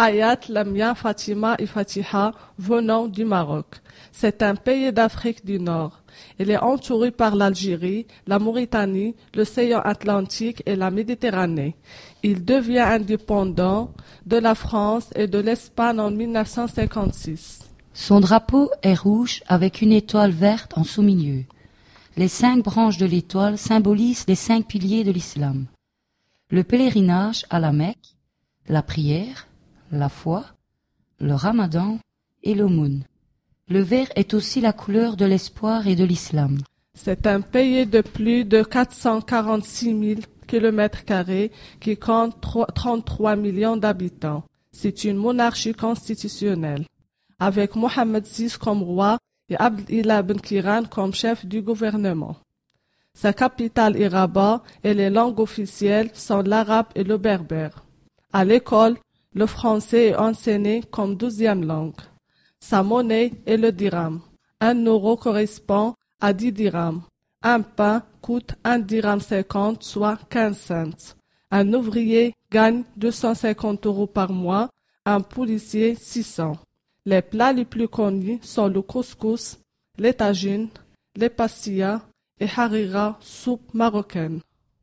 Hayat, Lamia, Fatima et Fatiha venant du Maroc. C'est un pays d'Afrique du Nord. Il est entouré par l'Algérie, la Mauritanie, l'océan Atlantique et la Méditerranée. Il devient indépendant de la France et de l'Espagne en 1956. Son drapeau est rouge avec une étoile verte en sous-milieu. Les 5 branches de l'étoile symbolisent les 5 piliers de l'islam. Le pèlerinage à la Mecque, la prière, la foi, le ramadan et l'aumône. Le vert est aussi la couleur de l'espoir et de l'islam. C'est un pays de plus de 446 000 km² qui compte 33 millions d'habitants. C'est une monarchie constitutionnelle, avec Mohammed VI comme roi et Abdillah Ben Kiran comme chef du gouvernement. Sa capitale est Rabat et les langues officielles sont l'arabe et le berbère. À l'école, le français est enseigné comme 12e langue. Sa monnaie est le dirham. 1 euro correspond à 10 dirhams. Un pain coûte 1 dirham 50, soit 15 cents. Un ouvrier gagne 250 € par mois, un policier 600. Les plats les plus connus sont le couscous, les tagines, les pastillas et harira, soupe marocaine.